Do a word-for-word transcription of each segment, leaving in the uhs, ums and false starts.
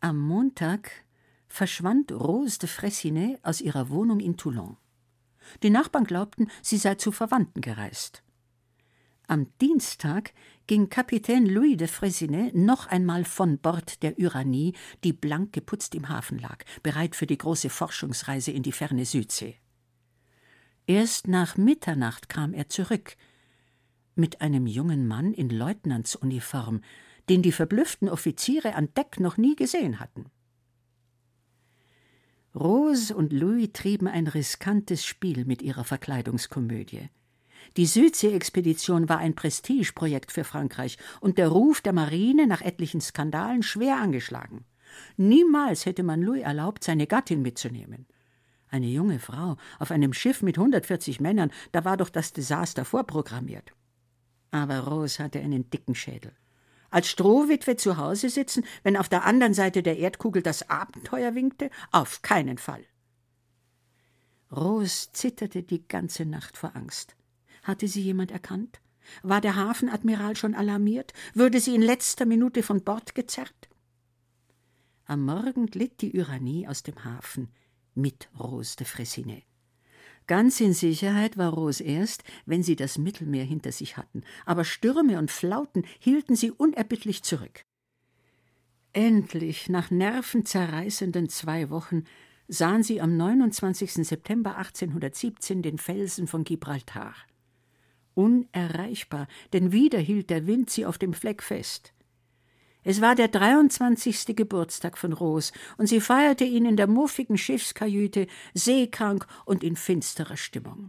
Am Montag verschwand Rose de Freycinet aus ihrer Wohnung in Toulon. Die Nachbarn glaubten, sie sei zu Verwandten gereist. Am Dienstag ging Kapitän Louis de Freycinet noch einmal von Bord der Uranie, die blank geputzt im Hafen lag, bereit für die große Forschungsreise in die ferne Südsee. Erst nach Mitternacht kam er zurück, mit einem jungen Mann in Leutnantsuniform, den die verblüfften Offiziere an Deck noch nie gesehen hatten. Rose und Louis trieben ein riskantes Spiel mit ihrer Verkleidungskomödie. Die Südsee-Expedition war ein Prestigeprojekt für Frankreich und der Ruf der Marine nach etlichen Skandalen schwer angeschlagen. Niemals hätte man Louis erlaubt, seine Gattin mitzunehmen. Eine junge Frau auf einem Schiff mit hundertvierzig Männern, da war doch das Desaster vorprogrammiert. Aber Rose hatte einen dicken Schädel. Als Strohwitwe zu Hause sitzen, wenn auf der anderen Seite der Erdkugel das Abenteuer winkte? Auf keinen Fall. Rose zitterte die ganze Nacht vor Angst. Hatte sie jemand erkannt? War der Hafenadmiral schon alarmiert? Würde sie in letzter Minute von Bord gezerrt? Am Morgen glitt die Uranie aus dem Hafen mit Rose de Freycinet. Ganz in Sicherheit war Rose erst, wenn sie das Mittelmeer hinter sich hatten, aber Stürme und Flauten hielten sie unerbittlich zurück. Endlich, nach nervenzerreißenden zwei Wochen, sahen sie am neunundzwanzigsten September achtzehnhundertsiebzehn den Felsen von Gibraltar. Unerreichbar, denn wieder hielt der Wind sie auf dem Fleck fest. Es war der dreiundzwanzigste Geburtstag von Rose, und sie feierte ihn in der muffigen Schiffskajüte, seekrank und in finsterer Stimmung.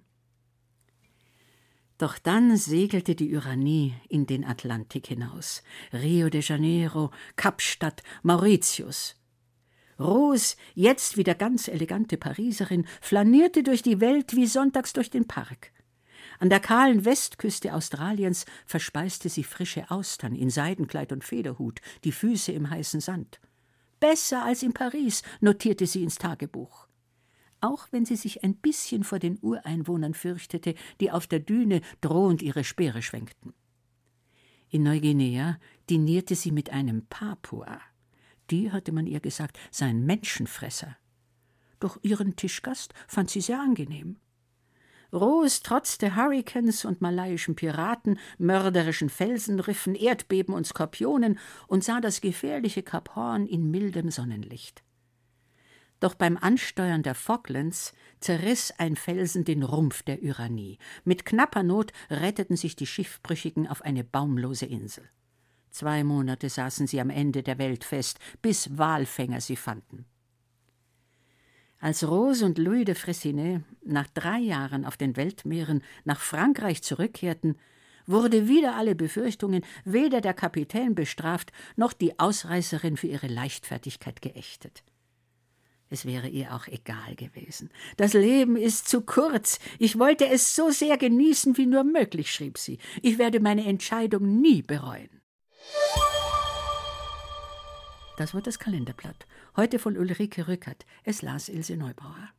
Doch dann segelte die Uranie in den Atlantik hinaus. Rio de Janeiro, Kapstadt, Mauritius. Rose, jetzt wieder ganz elegante Pariserin, flanierte durch die Welt wie sonntags durch den Park. An der kahlen Westküste Australiens verspeiste sie frische Austern in Seidenkleid und Federhut, die Füße im heißen Sand. Besser als in Paris, notierte sie ins Tagebuch. Auch wenn sie sich ein bisschen vor den Ureinwohnern fürchtete, die auf der Düne drohend ihre Speere schwenkten. In Neuguinea dinierte sie mit einem Papua. Die, hatte man ihr gesagt, sei ein Menschenfresser. Doch ihren Tischgast fand sie sehr angenehm. Rose trotzte Hurrikans und malayischen Piraten, mörderischen Felsenriffen, Erdbeben und Skorpionen und sah das gefährliche Kap Horn in mildem Sonnenlicht. Doch beim Ansteuern der Falklands zerriss ein Felsen den Rumpf der Uranie. Mit knapper Not retteten sich die Schiffbrüchigen auf eine baumlose Insel. Zwei Monate saßen sie am Ende der Welt fest, bis Walfänger sie fanden. Als Rose und Louis de Freycinet nach drei Jahren auf den Weltmeeren nach Frankreich zurückkehrten, wurde wider alle Befürchtungen weder der Kapitän bestraft, noch die Ausreißerin für ihre Leichtfertigkeit geächtet. Es wäre ihr auch egal gewesen. Das Leben ist zu kurz. Ich wollte es so sehr genießen wie nur möglich, schrieb sie. Ich werde meine Entscheidung nie bereuen. Das war das Kalenderblatt. Heute von Ulrike Rückert. Es las Ilse Neubauer.